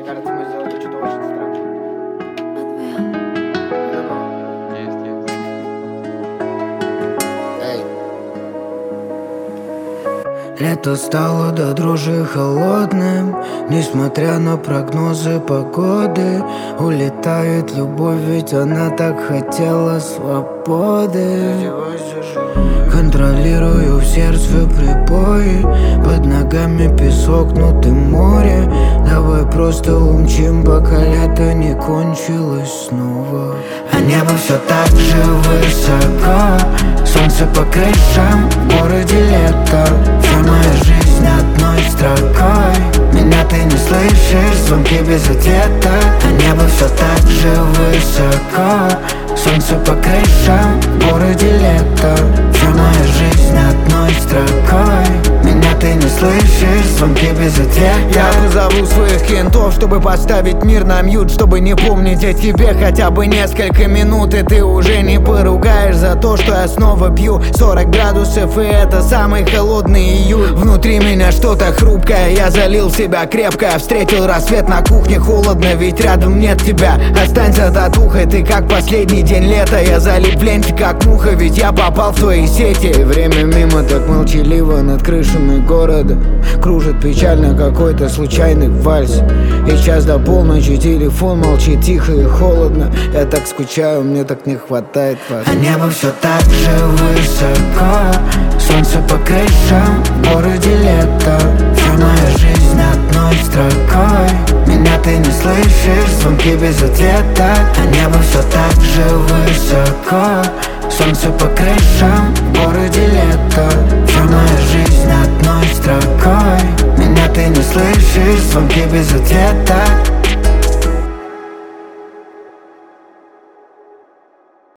кажется, мы сделали что-то очень странное. Лето стало до дрожи холодным, несмотря на прогнозы погоды. Улетает любовь, ведь она так хотела свободы. Контролирую в сердце прибои, под ногами песок, но ты море. Давай просто умчим, пока лето не кончилось снова. А небо все так же высоко, солнце по крышам, в городе лето. Вся моя жизнь одной строкой, меня ты не слышишь, звонки без ответа. А небо все так же высоко, солнце по крышам, в городе лето. Вся моя жизнь одной строкой, меня ты не слышишь, звонки без ответа. Я позову своих кентов, чтобы поставить мир на мьют, чтобы не помнить о тебе хотя бы несколько минут. И ты уже не поругаешь за то, что я снова пью 40 градусов, и это самый холодный июль. Внутри меня что-то хрупкое, я залил себя крепко. Встретил рассвет на кухне, холодно, ведь рядом нет тебя. Останься татухой, ты как последний день лета. Я залип в ленте, как муха, ведь я попал в твои сети. И время мимо так молчаливо над крышами города. Кружит печально какой-то случайный вальс. И час до полночи телефон молчит тихо и холодно. Я так скучаю, мне так не хватает вас. А небо все так же высоко, солнце по крышам, в городе лето. Вся моя жизнь одной строкой, меня ты не слышишь, звонки без ответа. А небо все так же высоко, солнце по крышам, в городе лето. Вся моя жизнь одной строкой, меня ты не слышишь, звонки без ответа.